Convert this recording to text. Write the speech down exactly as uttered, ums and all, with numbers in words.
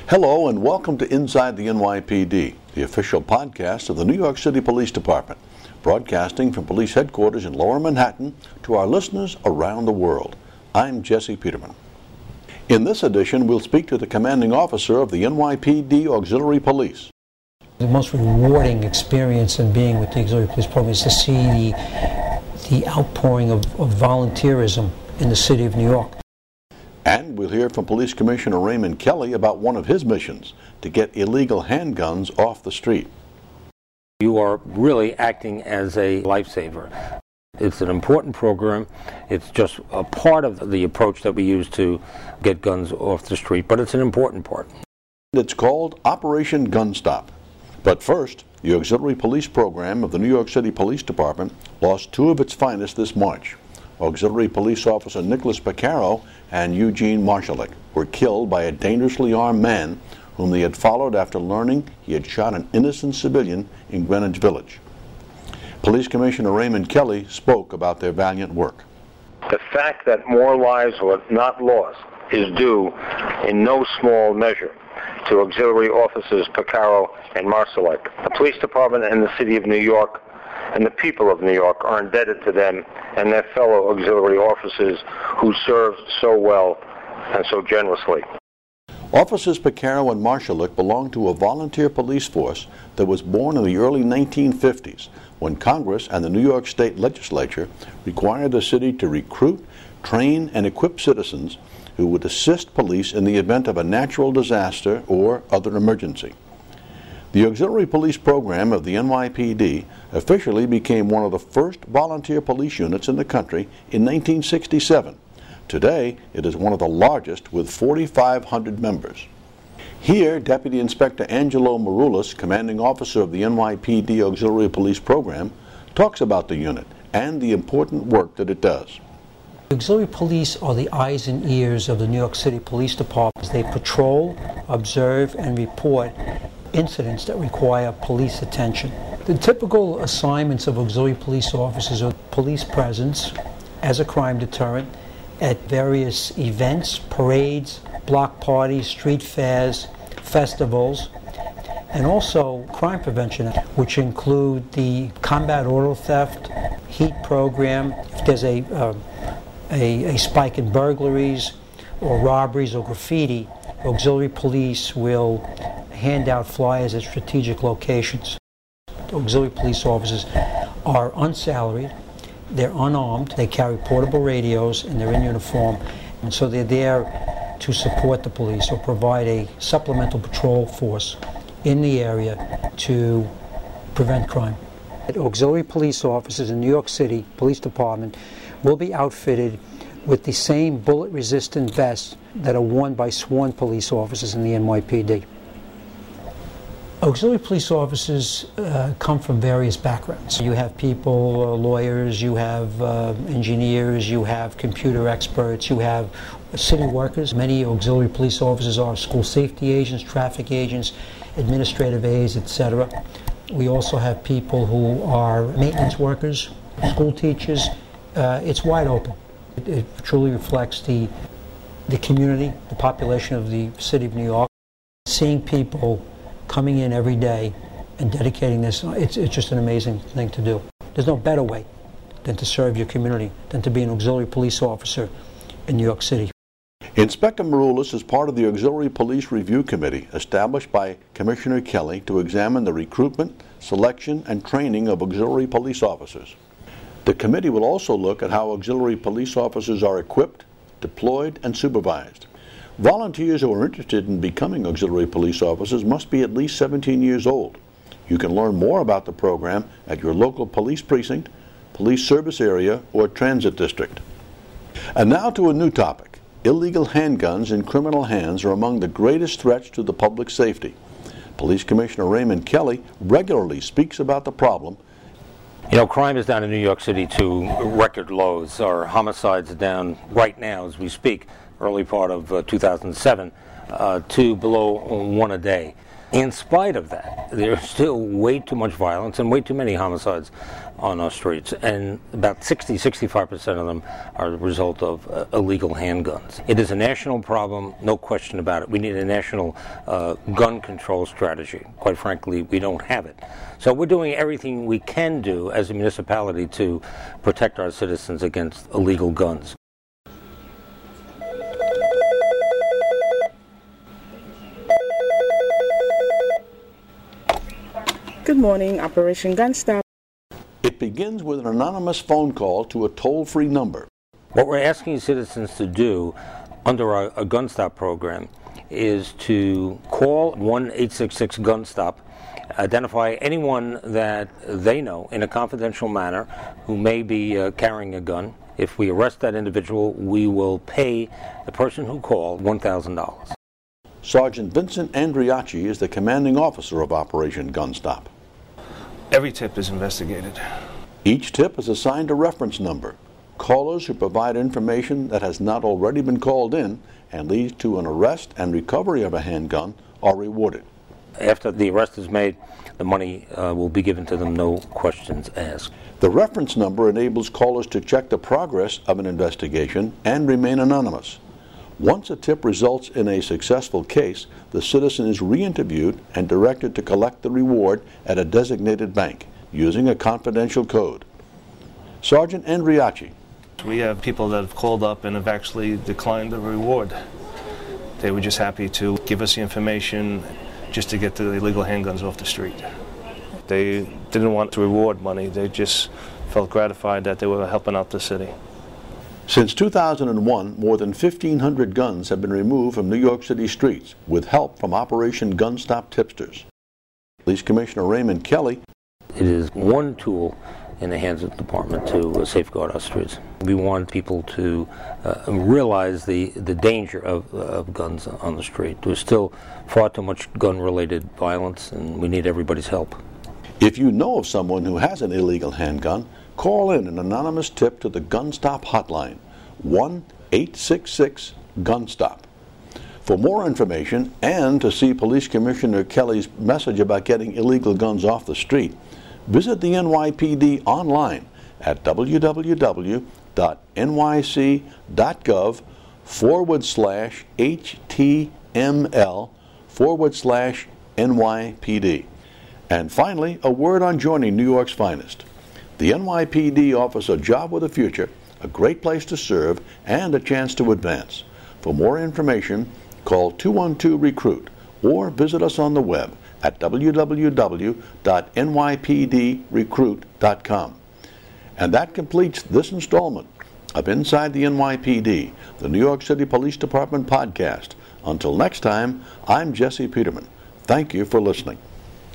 Hello and welcome to Inside the N Y P D, the official podcast of the New York City Police Department, broadcasting from police headquarters in Lower Manhattan to our listeners around the world. I'm Jesse Peterman. In this edition, we'll speak to the commanding officer of the N Y P D Auxiliary Police. The most rewarding experience in being with the Auxiliary Police Program is to see the, the outpouring of, of volunteerism in the city of New York. And we'll hear from Police Commissioner Raymond Kelly about one of his missions, to get illegal handguns off the street. You are really acting as a lifesaver. It's an important program. It's just a part of the approach that we use to get guns off the street, but it's an important part. It's called Operation Gun Stop. But first, the Auxiliary Police Program of the New York City Police Department lost two of its finest this March. Auxiliary Police Officer Nicholas Picaro and Eugene Marshalik were killed by a dangerously armed man whom they had followed after learning he had shot an innocent civilian in Greenwich Village. Police Commissioner Raymond Kelly spoke about their valiant work. The fact that more lives were not lost is due in no small measure to Auxiliary Officers Picaro and Marshalik. The Police Department and the City of New York and the people of New York are indebted to them and their fellow auxiliary officers who served so well and so generously. Officers Picaro and Marshalik belonged to a volunteer police force that was born in the early nineteen fifties, when Congress and the New York State Legislature required the city to recruit, train, and equip citizens who would assist police in the event of a natural disaster or other emergency. The Auxiliary Police Program of the N Y P D officially became one of the first volunteer police units in the country in nineteen sixty-seven. Today, it is one of the largest with forty-five hundred members. Here, Deputy Inspector Angelo Maroulis, commanding officer of the N Y P D Auxiliary Police Program, talks about the unit and the important work that it does. Auxiliary police are the eyes and ears of the New York City Police Department. They patrol, observe, and report incidents that require police attention. The typical assignments of auxiliary police officers are police presence as a crime deterrent at various events, parades, block parties, street fairs, festivals, and also crime prevention, which include the combat auto theft, heat program. If there's a, uh, a, a spike in burglaries or robberies or graffiti, auxiliary police will hand out flyers at strategic locations. Auxiliary police officers are unsalaried, they're unarmed, they carry portable radios, and they're in uniform, and so they're there to support the police or provide a supplemental patrol force in the area to prevent crime. Auxiliary police officers in New York City Police Department will be outfitted with the same bullet-resistant vests that are worn by sworn police officers in the N Y P D. Auxiliary police officers uh, come from various backgrounds. You have people, uh, lawyers, you have uh, engineers, you have computer experts, you have city workers. Many auxiliary police officers are school safety agents, traffic agents, administrative aides, et cetera. We also have people who are maintenance workers, school teachers. Uh, it's wide open. It, it truly reflects the, the community, the population of the city of New York. Seeing people coming in every day and dedicating this, it's, it's just an amazing thing to do. There's no better way than to serve your community, than to be an auxiliary police officer in New York City. Inspector Maroulis is part of the Auxiliary Police Review Committee established by Commissioner Kelly to examine the recruitment, selection, and training of auxiliary police officers. The committee will also look at how auxiliary police officers are equipped, deployed, and supervised. Volunteers who are interested in becoming auxiliary police officers must be at least seventeen years old. You can learn more about the program at your local police precinct, police service area, or transit district. And now to a new topic. Illegal handguns in criminal hands are among the greatest threats to the public safety. Police Commissioner Raymond Kelly regularly speaks about the problem. You know, crime is down in New York City to record lows. Our homicides are down right now as we speak, early part of uh, two thousand seven, uh, to below one a day. In spite of that, there's still way too much violence and way too many homicides on our streets, and about sixty, sixty-five percent of them are the result of uh, illegal handguns. It is a national problem, no question about it. We need a national uh, gun control strategy. Quite frankly, we don't have it. So we're doing everything we can do as a municipality to protect our citizens against illegal guns. Good morning, Operation Gun Stop. It begins with an anonymous phone call to a toll-free number. What we're asking citizens to do under our, our Gun Stop program is to call one eight six six gun stop, identify anyone that they know in a confidential manner who may be uh, carrying a gun. If we arrest that individual, we will pay the person who called one thousand dollars. Sergeant Vincent Andriacci is the commanding officer of Operation Gun Stop. Every tip is investigated. Each tip is assigned a reference number. Callers who provide information that has not already been called in and leads to an arrest and recovery of a handgun are rewarded. After the arrest is made, the money uh, will be given to them, no questions asked. The reference number enables callers to check the progress of an investigation and remain anonymous. Once a tip results in a successful case, the citizen is re-interviewed and directed to collect the reward at a designated bank using a confidential code. Sergeant Andriacci. We have people that have called up and have actually declined the reward. They were just happy to give us the information just to get the illegal handguns off the street. They didn't want to reward money. They just felt gratified that they were helping out the city. Since two thousand one, more than fifteen hundred guns have been removed from New York City streets with help from Operation Gun Stop tipsters. Police Commissioner Raymond Kelly. It is one tool in the hands of the department to uh, safeguard our streets. We want people to uh, realize the, the danger of, uh, of guns on the street. There's still far too much gun-related violence, and we need everybody's help. If you know of someone who has an illegal handgun, call in an anonymous tip to the Gun Stop hotline, one eight six six gun stop. For more information and to see Police Commissioner Kelly's message about getting illegal guns off the street, visit the N Y P D online at www.nyc.gov forward slash HTML forward slash NYPD. And finally, a word on joining New York's finest. The N Y P D offers a job with a future, a great place to serve, and a chance to advance. For more information, call two one two recruit or visit us on the web at w w w dot n y p d recruit dot com. And that completes this installment of Inside the N Y P D, the New York City Police Department podcast. Until next time, I'm Jesse Peterman. Thank you for listening.